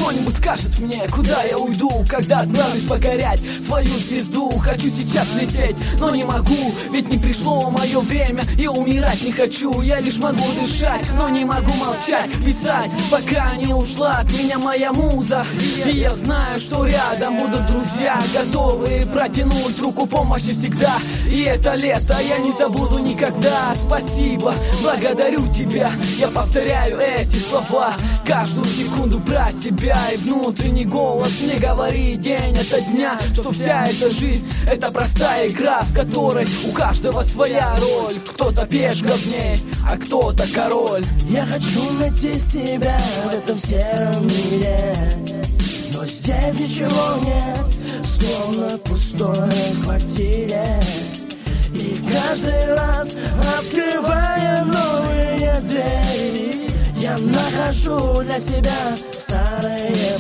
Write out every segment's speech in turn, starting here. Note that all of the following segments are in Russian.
Кто-нибудь скажет мне, куда я уйду, когда отправлюсь покорять свою звезду. Хочу сейчас лететь, но не могу, ведь не пришло мое время, и умирать не хочу. Я лишь могу дышать, но не могу молчать, писать, пока не ушла от меня моя муза. И я знаю, что рядом будут друзья, готовые протянуть руку помощи всегда. И это лето я не забуду никогда. Спасибо, благодарю тебя. Я повторяю эти слова каждую секунду про себя. И внутренний голос мне говорит день ото дня, что вся эта жизнь — это простая игра, в которой у каждого своя роль. Кто-то пешка в ней, а кто-то король. Я хочу найти себя в этом сером мире, но здесь ничего нет, словно пустой квартире. И каждый раз, открывая новые двери, я нахожу для себя старые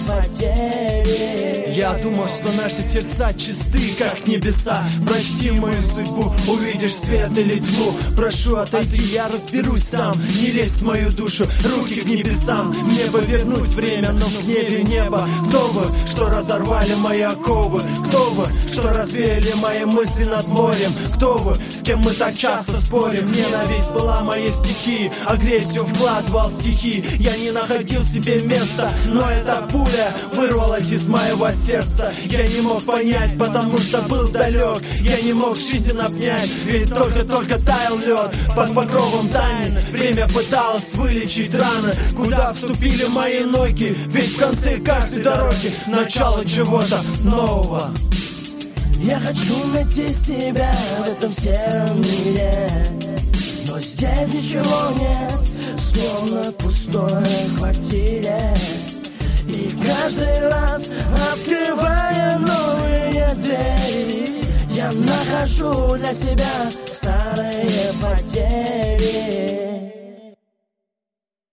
потери. Я думал, что наши сердца чисты, как небеса. Прочти мою судьбу, увидишь свет или тьму. Прошу отойти, я разберусь сам. Не лезь в мою душу, руки к небесам. Мне бы вернуть время, но в гневе небо. Кто бы, что разорвали мои оковы? Кто бы, что развеяли мои мысли над морем? Кто бы, с кем мы так часто спорим? Ненависть была моей стихией, агрессию вкладывал стихи. Я не находил себе места, но эта пуля вырвалась из моего сердца. Я не мог понять, потому что был далек. Я не мог жизнь обнять, ведь только-только таял лед под покровом тайны. Время пыталось вылечить раны. Куда вступили мои ноги? Ведь в конце каждой дороги начало чего-то нового. Я хочу найти себя в этом сером мире, но здесь ничего нет, словно пустой квартире. И каждый раз, открывая новые двери, я нахожу для себя старые потери.